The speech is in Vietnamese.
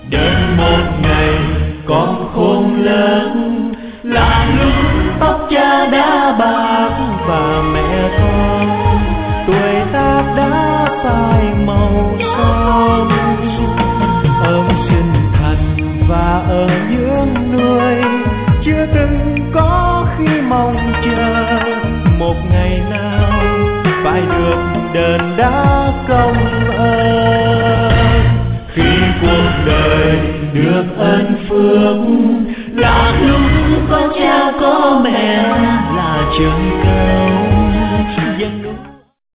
Đến một ngày con khôn lớn, là lúc tóc cha đã bạc và mẹ con tuổi tác đã phai màu son. Ơn sinh thành và ơn dưỡng nuôi, chưa từng có khi mong chờ một ngày nào phải được đền đáp công ơn. Khi cuộc đời được ơn phước, là lúc có cha có mẹ là trời cao dâng núi.